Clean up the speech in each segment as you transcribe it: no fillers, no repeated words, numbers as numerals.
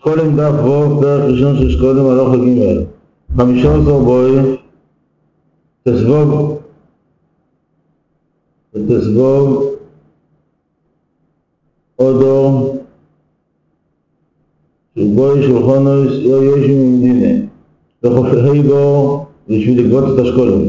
שקולים דף וו, פרק ראשון של שקולים הלוך ג' 15 בוי, תסבוב אודו, שבוי שולחונוס לא יש ממדינה, וחופי בו בשביל לגבות את השקולים,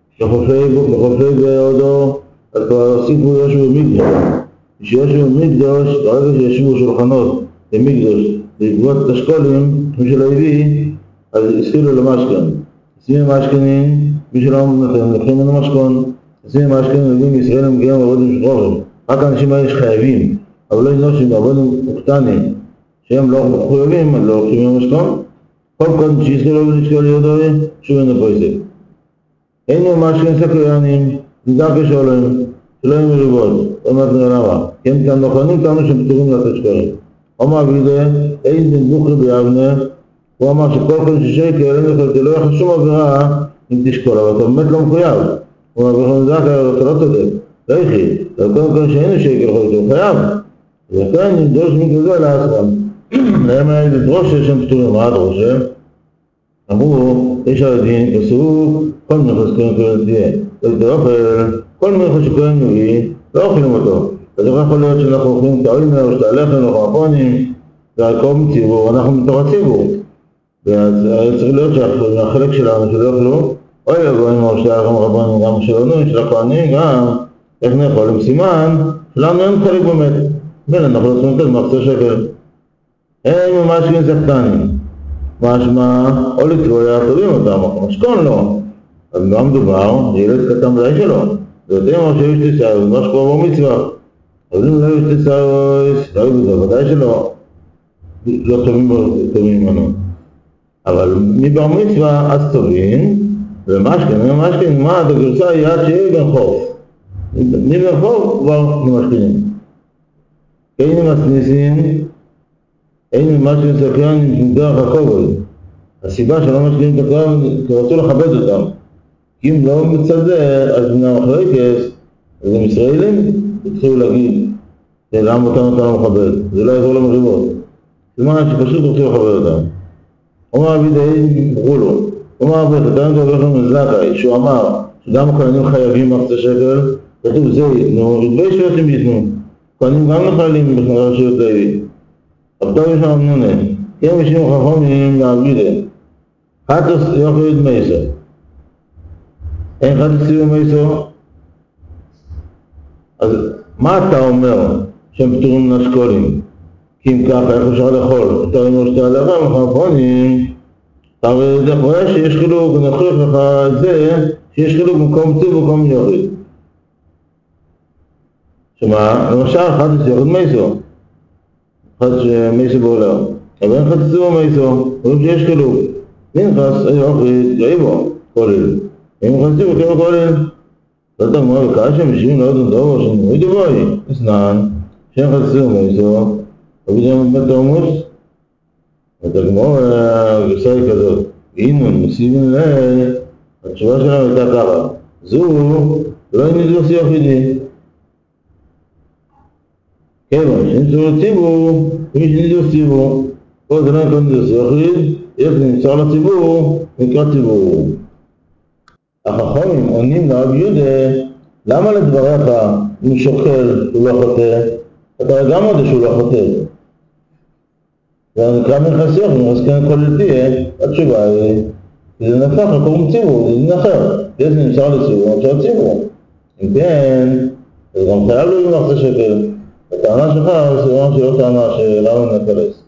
וחופי באודו, אז כבר הוסיפו ישו במקדוש, כשישו במקדוש, ברגע שישבו שולחנות במקדוש, לגבות את השקולים, מי שלא הביא, אז הסכילו למשכן. עשינו משכנים, מי שלא נותן, לוקחים לנו משכון. עשינו משכנים, לבים בישראל הם מגיעים לעבודים שחורים. רק האנשים האלה שחייבים, אבל לא אנושים, לעבודים מוקטנים, שהם לא מחויבים, אז לא לוקחים לנו משכון. כל קודם שיזכו לו ונשקול יודוי, שוב אינו פויסק. היינו משכן סקריאנים, נדע כשולם, שלא יהיו מריבות, לא מתנו למה. כי הם כאן נוכנים כמה שפטורים לתת שקרים. אומר בידי, אין בן בוכרי ביבנה, הוא אמר שכל כל ששקל, לא יחד שום עבירה אם תשקול, אבל אתה באמת לא מחויב. הוא אומר, בכלל נזק, אתה לא צודק, לא יחיד, אבל כל כל שאין שקל, הוא חייב. ולכן נדרוש מכזה לעצמם. להם היה לדרוש שהם פטורים, מה הדרוש? אמרו, יש על הדין, פסוק, כל מלכוס כהן כהן תהיה. לא אוכל, כל מלכוס שכהן מביא, לא אוכלים אותו. אז איך יכול להיות שאנחנו אוכלים את האוימר, או את הלחם, או הפונים, והכל מציבור, אנחנו מתוך הציבור. ואז צריך להיות שהחלק שלנו שלא יאכלו, אוי לגויים או של הלחם רבנים, גם שלנו, של הכהנים, גם איך נאכול עם סימן, שלנו אין חלק באמת. בין אנחנו לא צריכים לתת מחצה שקל. הם ממש כן סקטנים. משמע, או לקרוא טובים אותם, משכון לא. אז לא מדובר, ילד קטן ודאי שלו. זה יותר מה שיש תסער, זה מה שקורה בו מצווה. אבל אם לא יש תסער, לא יהיו בזה, ודאי שלא. לא טובים ממנו. אבל מבר מצווה אז טובים, ומשכן, מה הגרסה היא עד שיהיה בן חוף. מבן חוף כבר נמשכנים. אין מסניסים, אין משכן סקרן עם דרך הכובד. הסיבה שלא משכנים את הכובד, כי רצו לכבד אותם. כי אם לא מצד זה, אז מן המחלקת, אז הם ישראלים, התחילו להגיד, למה אותם אתה לא מכבד, זה לא יעזור למריבות. זאת אומרת שפשוט רוצים לכבד אותם. אומר אבידי, אמרו לו, אומר אבידי, אתה יודע הולך לנו זכאי, שהוא אמר שגם הכהנים חייבים מחצה שקל, כתוב זה יתנו, ודבי שווים יתנו. כהנים גם נכללים ברשויות לוי. אבל טוב יש לנו נונה, כן משאים חכמים לאבידי. חטוס יוכל מייסו. אין חטוס סיום מייסו? אז מה אתה אומר שהם פטורים לשקולים? כי אם ככה, איך אפשר לאכול? אתה אומר שאתה הלחם, חפונים, אבל אתה רואה שיש חילוק, ונוכיח לך את זה, שיש חילוק במקום ציב ובמקום יוריד. שמה? למשל, אחד יוריד מייסו. אחד שמייסו בעולם. אבל אין אחד ציב ומייסו, רואים שיש חילוק. מנחס, יוריד, יאיבו, כולל. אם אחד ציב וכאילו כולל. לא תגמור, וכאשר משאים לא יודעים דובר, שנוריד יבואי. אסנן, שאין אחד ציב ומייסו, ובידם בתאומוס, ותגמור הגרסה היא כזאת, הנה, מסיבים לה, התשובה שלנו הייתה ככה, זו לא נדלוס יחידי. כיוון, שנמצאו לציבור, מי שנדלוס ציבור, פה זה לא נקרא נדלוס יחיד, איך נמצא לציבור, נקרא ציבור. החכמים עונים לרב יהודה, למה לדבריך אם שוקל הוא לא חוטא? אתה גם יודע שהוא לא חוטא. זה נקרא מנחס יוחד, אז כן כל תהיה, התשובה היא, זה נפח לקוראים ציבור, זה דין אחר. זה נמסר לציבור, נמסר לציבור. אם כן, זה גם חייב לו עם מחצה שקל. הטענה שלך, זה אומר שלא טענה שלנו נפלס.